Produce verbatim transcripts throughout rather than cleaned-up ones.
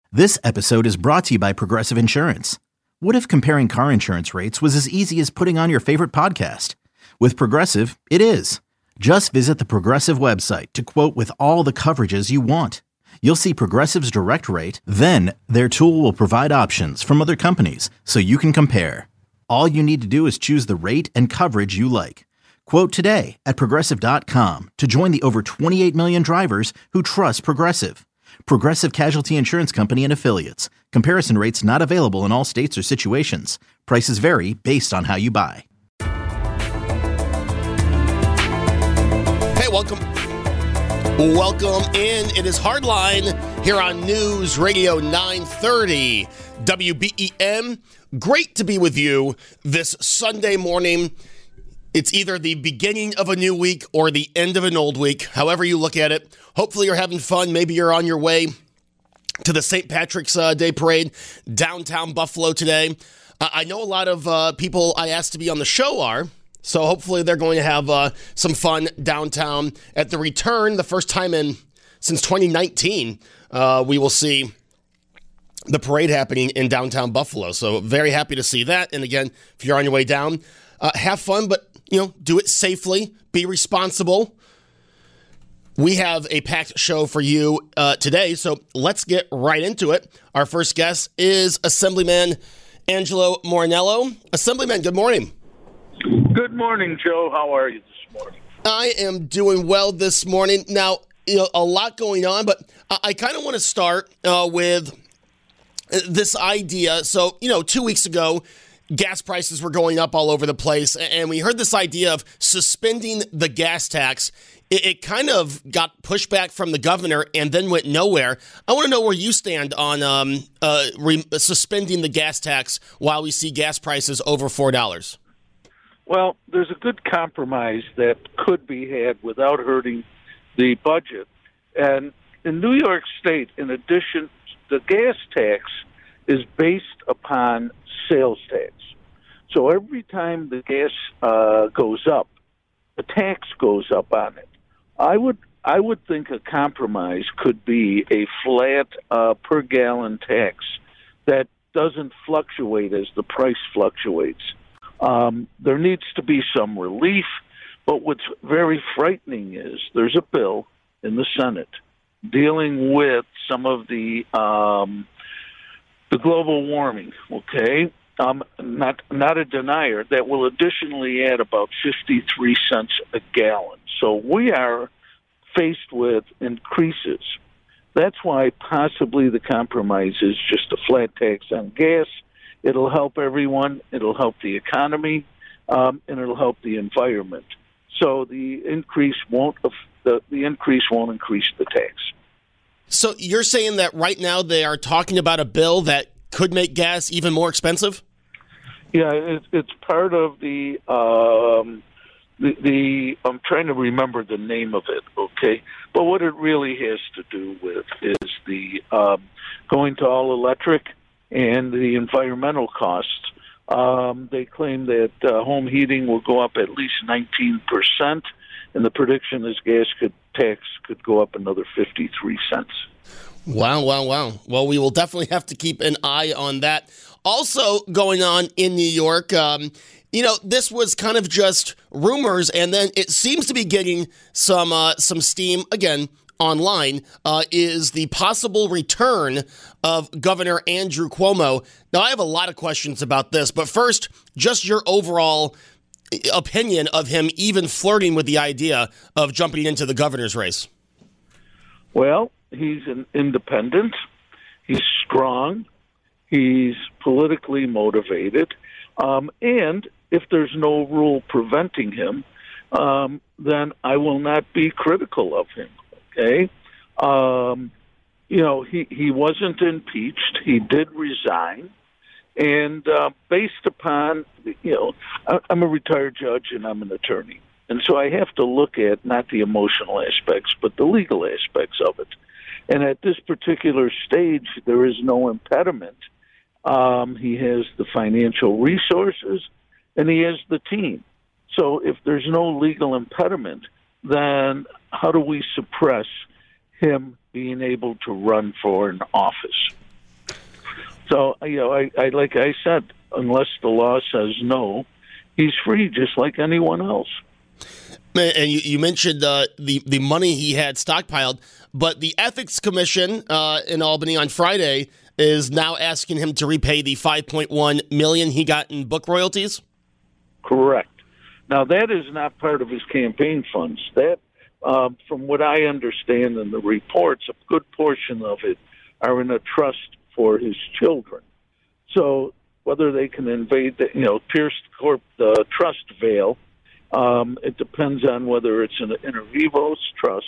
This episode is brought to you by Progressive Insurance. What if comparing car insurance rates was as easy as putting on your favorite podcast? With Progressive, it is. Just visit the Progressive website to quote with all the coverages you want. You'll see Progressive's direct rate, then their tool will provide options from other companies so you can compare. All you need to do is choose the rate and coverage you like. Quote today at progressive dot com to join the over twenty-eight million drivers who trust Progressive. Progressive Casualty Insurance Company and Affiliates. Comparison rates not available in all states or situations. Prices vary based on how you buy. Hey, welcome. Welcome in. It is Hardline here on News Radio nine thirty W B E M. Great to be with you this Sunday morning. It's either the beginning of a new week or the end of an old week, however you look at it. Hopefully you're having fun. Maybe you're on your way to the Saint Patrick's uh, Day Parade downtown Buffalo today. Uh, I know a lot of uh, people I asked to be on the show are, so hopefully they're going to have uh, some fun downtown at the return, the first time in since twenty nineteen. Uh, we will see the parade happening in downtown Buffalo. So very happy to see that. And again, if you're on your way down, uh, have fun, but you know, do it safely, be responsible. We have a packed show for you uh, today, so let's get right into it. Our first guest is Assemblyman Angelo Morinello. Assemblyman, good morning. Good morning, Joe. How are you this morning? I am doing well this morning. Now, you know, a lot going on, but I, I kind of want to start uh, with this idea. So, you know, two weeks ago, gas prices were going up all over the place, and we heard this idea of suspending the gas tax. It, it kind of got pushback from the governor and then went nowhere. I want to know where you stand on um, uh, re- suspending the gas tax while we see gas prices over four dollars. Well, there's a good compromise that could be had without hurting the budget. And in New York State, in addition, the gas tax is based upon sales tax. So every time the gas uh, goes up, the tax goes up on it. I would I would think a compromise could be a flat uh, per gallon tax that doesn't fluctuate as the price fluctuates. Um, there needs to be some relief, but what's very frightening is there's a bill in the Senate dealing with some of the um, the global warming, okay? Um, not not a denier, that will additionally add about fifty-three cents a gallon. So we are faced with increases. That's why possibly the compromise is just a flat tax on gas. It'll help everyone. It'll help the economy, um, and it'll help the environment. So the increase won't the, the increase won't increase the tax. So you're saying that right now they are talking about a bill that could make gas even more expensive? Yeah, it, it's part of the, um, the the. I'm trying to remember the name of it. Okay, but what it really has to do with is the um, going to all electric and the environmental costs. Um, they claim that uh, home heating will go up at least nineteen percent, and the prediction is gas could tax could go up another fifty-three cents. Wow, wow, wow. Well, we will definitely have to keep an eye on that. Also going on in New York, um, you know, this was kind of just rumors, and then it seems to be getting some uh, some steam again online, uh, is the possible return of Governor Andrew Cuomo. Now, I have a lot of questions about this, but first, just your overall opinion of him even flirting with the idea of jumping into the governor's race. Well, he's an independent. He's strong. He's politically motivated. Um, and if there's no rule preventing him, um, then I will not be critical of him. Okay? Um, you know, he, he wasn't impeached. He did resign. And uh, based upon, you know, I, I'm a retired judge and I'm an attorney. And so I have to look at not the emotional aspects, but the legal aspects of it. And at this particular stage, there is no impediment. Um, he has the financial resources, and he has the team. So if there's no legal impediment, then how do we suppress him being able to run for an office? So, you know, I, I like I said, unless the law says no, he's free just like anyone else. And you, you mentioned uh, the, the money he had stockpiled, but the Ethics Commission uh, in Albany on Friday is now asking him to repay the five point one million dollars he got in book royalties? Correct. Now, that is not part of his campaign funds. That, uh, from what I understand in the reports, a good portion of it are in a trust for his children. So whether they can invade, the, you know, pierce the, corp, the trust veil, um, it depends on whether it's an inter vivos trust,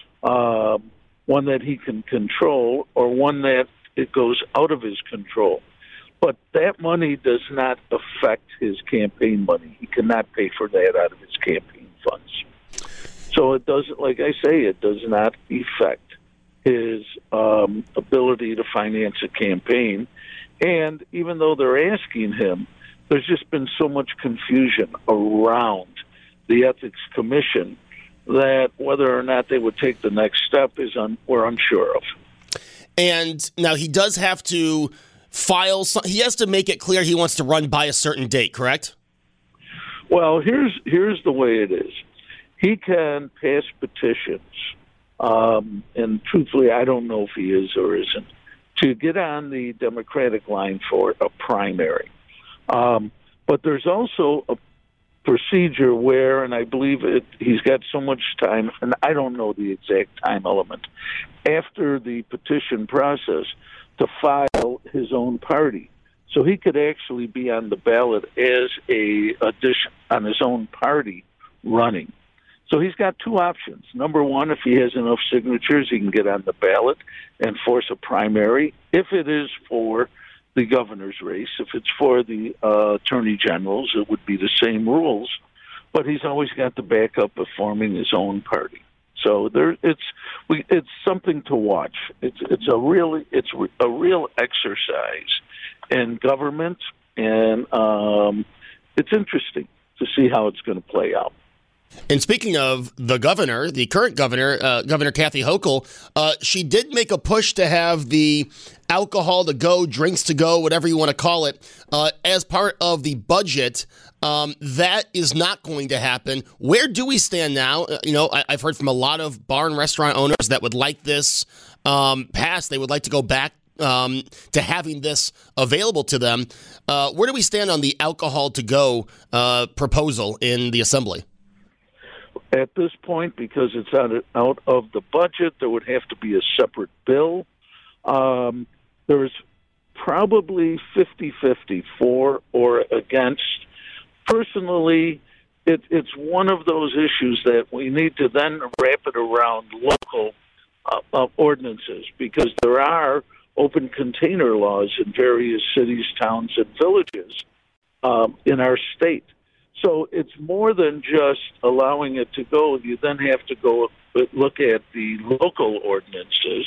um, one that he can control, or one that it goes out of his control. But that money does not affect his campaign money. He cannot pay for that out of his campaign funds. So it doesn't, like I say, it does not affect his um, ability to finance a campaign. And even though they're asking him, there's just been so much confusion around the Ethics Commission that whether or not they would take the next step is un- we're unsure of. And now he does have to file some, he has to make it clear he wants to run by a certain date, correct? Well, here's here's the way it is. He can pass petitions, um, and truthfully, I don't know if he is or isn't, to get on the Democratic line for a primary. Um, but there's also a procedure where, and I believe it, he's got so much time, and I don't know the exact time element, after the petition process to file his own party. So he could actually be on the ballot as a addition on his own party running. So he's got two options. Number one, if he has enough signatures, he can get on the ballot and force a primary. If it is for the governor's race, if it's for the uh, attorney generals, it would be the same rules. But he's always got the backup of forming his own party. So there, it's we, it's something to watch. It's it's a really it's a real exercise in government, and um, it's interesting to see how it's going to play out. And speaking of the governor, the current governor, uh, Governor Kathy Hochul, uh, she did make a push to have the alcohol to go, drinks to go, whatever you want to call it, uh, as part of the budget. Um, that is not going to happen. Where do we stand now? Uh, you know, I, I've heard from a lot of bar and restaurant owners that would like this um, passed. They would like to go back um, to having this available to them. Uh, where do we stand on the alcohol to go uh, proposal in the Assembly? At this point, because it's out of, out of the budget, there would have to be a separate bill. Um, there's probably fifty-fifty for or against. Personally, it, it's one of those issues that we need to then wrap it around local uh, uh, ordinances, because there are open container laws in various cities, towns, and villages um, in our state. So it's more than just allowing it to go. You then have to go look at the local ordinances.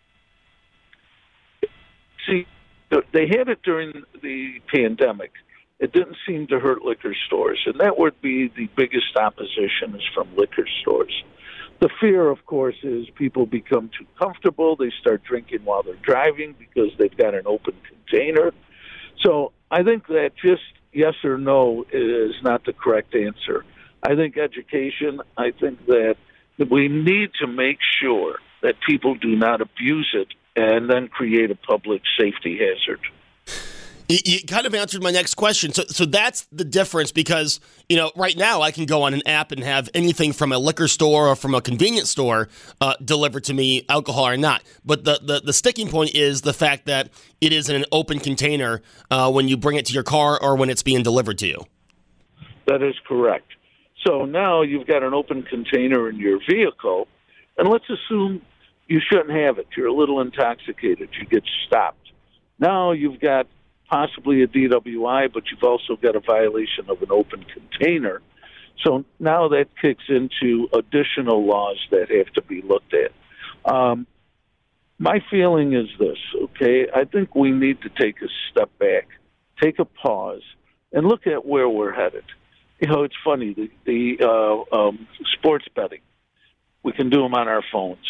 See, they had it during the pandemic. It didn't seem to hurt liquor stores, and that would be the biggest opposition is from liquor stores. The fear, of course, is people become too comfortable. They start drinking while they're driving because they've got an open container. So I think that just yes or no is not the correct answer. I think education, I think that we need to make sure that people do not abuse it and then create a public safety hazard. You, you kind of answered my next question. So so that's the difference, because, you know, right now I can go on an app and have anything from a liquor store or from a convenience store uh, delivered to me, alcohol or not. But the, the, the sticking point is the fact that it is in an open container uh, when you bring it to your car or when it's being delivered to you. That is correct. So now you've got an open container in your vehicle, and let's assume you shouldn't have it. You're a little intoxicated. You get stopped. Now you've got possibly a D W I, but you've also got a violation of an open container. So now that kicks into additional laws that have to be looked at. Um, my feeling is this, okay? I think we need to take a step back, take a pause, and look at where we're headed. You know, it's funny, the, the uh, um, sports betting, we can do them on our phones.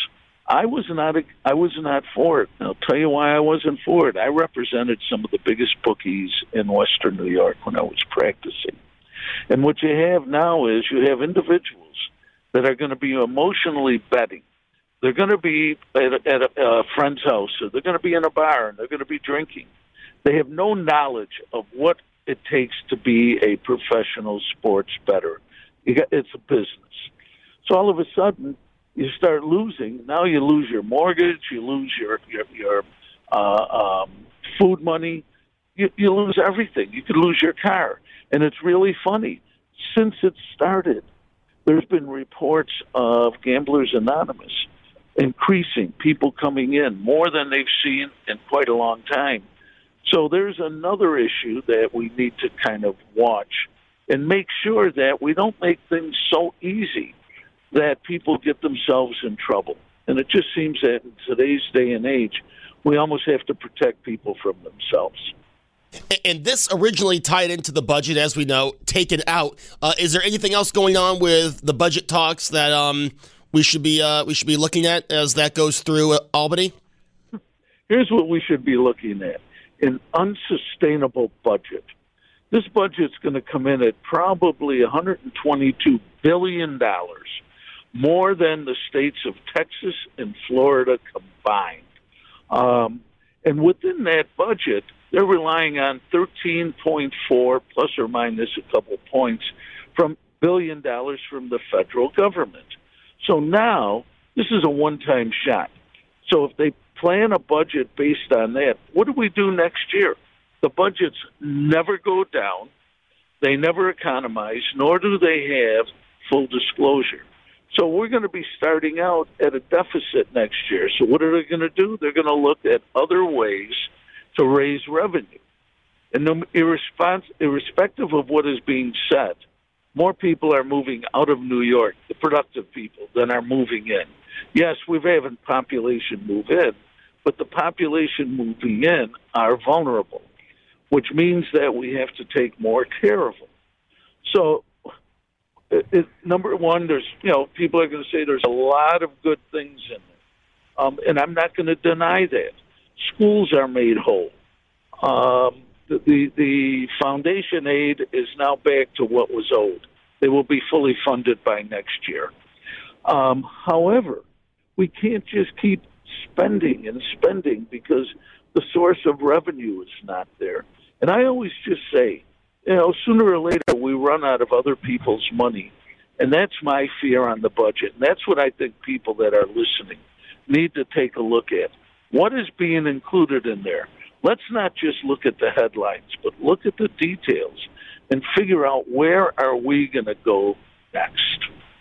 I was not a, I was not for it. And I'll tell you why I wasn't for it. I represented some of the biggest bookies in Western New York when I was practicing. And what you have now is you have individuals that are going to be emotionally betting. They're going to be at a, at a, a friend's house, or they're going to be in a bar, and they're going to be drinking. They have no knowledge of what it takes to be a professional sports bettor. You got, it's a business. So all of a sudden, you start losing. Now you lose your mortgage, you lose your your, your uh, um, food money, you, you lose everything. You could lose your car. And it's really funny. Since it started, there's been reports of Gamblers Anonymous increasing, people coming in more than they've seen in quite a long time. So there's another issue that we need to kind of watch and make sure that we don't make things so easy that people get themselves in trouble. And it just seems that in today's day and age, we almost have to protect people from themselves. And this originally tied into the budget, as we know, taken out. Uh, is there anything else going on with the budget talks that um, we should be uh, we should be looking at as that goes through uh, Albany? Here's what we should be looking at: an unsustainable budget. This budget's going to come in at probably one hundred twenty-two billion dollars, more than the states of Texas and Florida combined. Um, and within that budget, they're relying on thirteen point four, plus or minus a couple points, from billion dollars from the federal government. So now, this is a one-time shot. So if they plan a budget based on that, what do we do next year? The budgets never go down. They never economize, nor do they have full disclosure. So we're going to be starting out at a deficit next year. So what are they going to do? They're going to look at other ways to raise revenue. And irrespons- irrespective of what is being said, more people are moving out of New York, the productive people, than are moving in. Yes, we've had population move in, but the population moving in are vulnerable, which means that we have to take more care of them. So, it, it, number one, there's, you know, people are going to say there's a lot of good things in there. Um, and I'm not going to deny that. Schools are made whole. Um, the, the the foundation aid is now back to what was owed. They will be fully funded by next year. Um, however, we can't just keep spending and spending because the source of revenue is not there. And I always just say, you know, sooner or later we run out of other people's money. And that's my fear on the budget. And that's what I think people that are listening need to take a look at. What is being included in there? Let's not just look at the headlines, but look at the details and figure out where are we going to go next.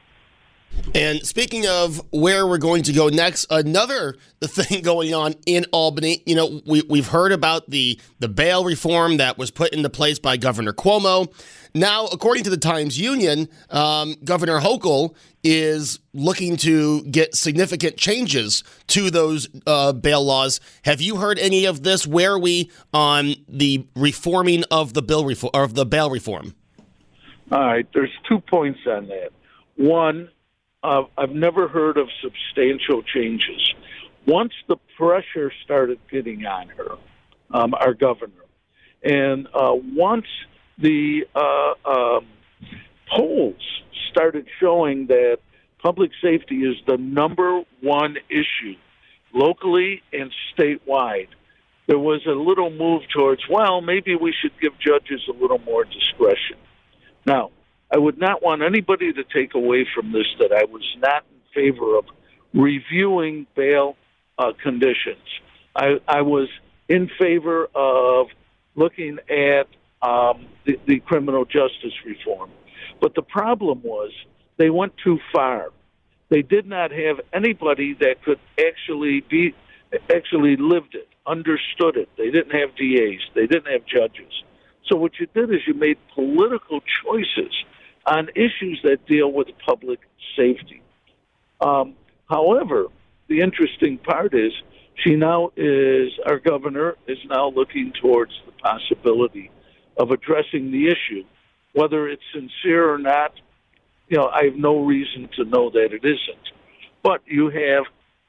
And speaking of where we're going to go next, another thing going on in Albany, you know, we, we've heard about the, the bail reform that was put into place by Governor Cuomo. Now, according to the Times-Union, um, Governor Hochul is looking to get significant changes to those uh, bail laws. Have you heard any of this? Where are we on the reforming of the bill reform, or of the bail reform? All right, there's two points on that. One, uh, I've never heard of substantial changes. Once the pressure started getting on her, um, our governor, and uh, once the uh, um, polls started showing that public safety is the number one issue locally and statewide, there was a little move towards, well, maybe we should give judges a little more discretion. Now, I would not want anybody to take away from this that I was not in favor of reviewing bail uh, conditions. I, I was in favor of looking at um, the, the criminal justice reform. But the problem was they went too far. They did not have anybody that could actually be actually lived it, understood it. They didn't have D As. They didn't have judges. So what you did is you made political choices on issues that deal with public safety. Um, however, the interesting part is she now is, our governor is now looking towards the possibility of addressing the issue. Whether it's sincere or not, you know, I have no reason to know that it isn't. But you have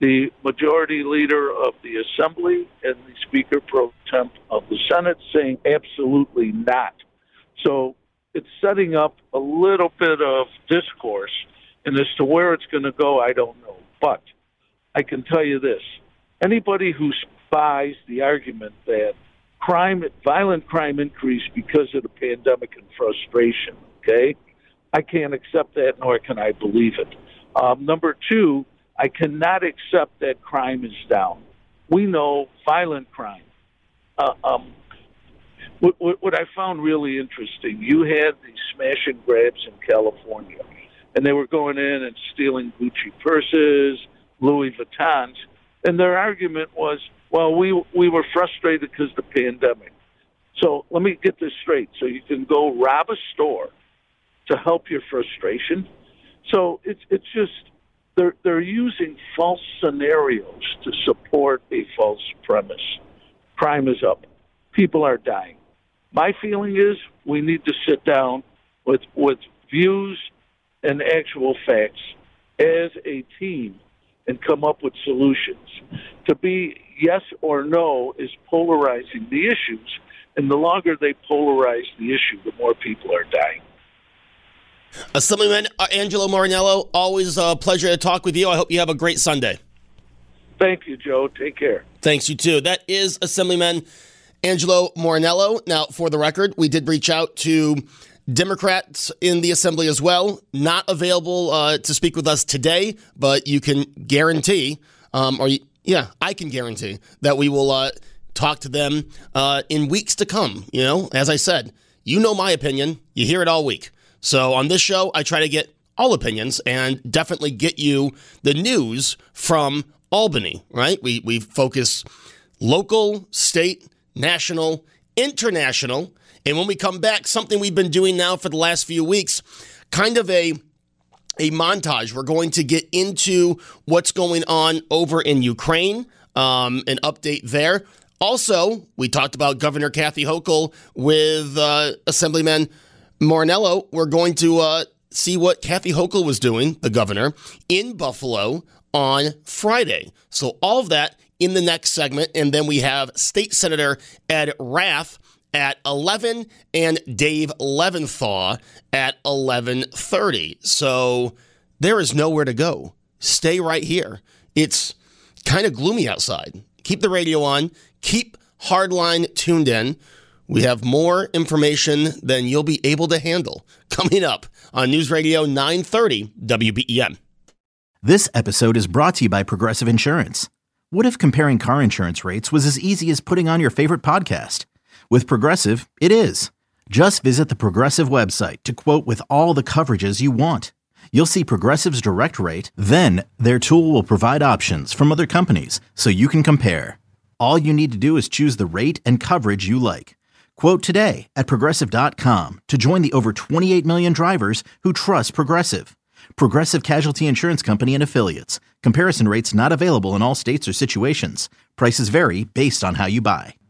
the majority leader of the Assembly and the Speaker pro temp of the Senate saying absolutely not. So it's setting up a little bit of discourse, and as to where it's going to go, I don't know. But I can tell you this. Anybody who buys the argument that crime, violent crime increased because of the pandemic and frustration, okay, I can't accept that, nor can I believe it. Um, number two, I cannot accept that crime is down. We know violent crime. Uh, um, what, what, what I found really interesting, you had these smash and grabs in California, and they were going in and stealing Gucci purses, Louis Vuittons, and their argument was, well, we we were frustrated because of the pandemic. So let me get this straight. So you can go rob a store to help your frustration. So it's it's just they're they're using false scenarios to support a false premise. Crime is up. People are dying. My feeling is we need to sit down with with views and actual facts as a team and come up with solutions. To be yes or no is polarizing the issues, and the longer they polarize the issue, the more people are dying. Assemblyman Angelo Morinello, always a pleasure to talk with you. I hope you have a great Sunday. Thank you, Joe. Take care. Thanks, you too. That is Assemblyman Angelo Morinello. Now, for the record, we did reach out to Democrats in the Assembly as well. Not available uh, to speak with us today, but you can guarantee, um, or yeah, I can guarantee that we will uh, talk to them uh, in weeks to come. You know, as I said, you know my opinion. You hear it all week. So on this show, I try to get all opinions and definitely get you the news from Albany, right? We we focus local, state, national, international. And when we come back, something we've been doing now for the last few weeks, kind of a a montage. We're going to get into what's going on over in Ukraine, um, an update there. Also, we talked about Governor Kathy Hochul with uh, Assemblyman Morinello. We're going to uh, see what Kathy Hochul was doing, the governor, in Buffalo on Friday. So all of that in the next segment. And then we have State Senator Ed Rath at eleven and Dave Leventhal at eleven thirty. So there is nowhere to go. Stay right here. It's kind of gloomy outside. Keep the radio on. Keep Hardline tuned in. We have more information than you'll be able to handle coming up on News Radio nine thirty W B E M. This episode is brought to you by Progressive Insurance. What if comparing car insurance rates was as easy as putting on your favorite podcast? With Progressive, it is. Just visit the Progressive website to quote with all the coverages you want. You'll see Progressive's direct rate, then their tool will provide options from other companies so you can compare. All you need to do is choose the rate and coverage you like. Quote today at Progressive dot com to join the over twenty-eight million drivers who trust Progressive. Progressive Casualty Insurance Company and Affiliates. Comparison rates not available in all states or situations. Prices vary based on how you buy.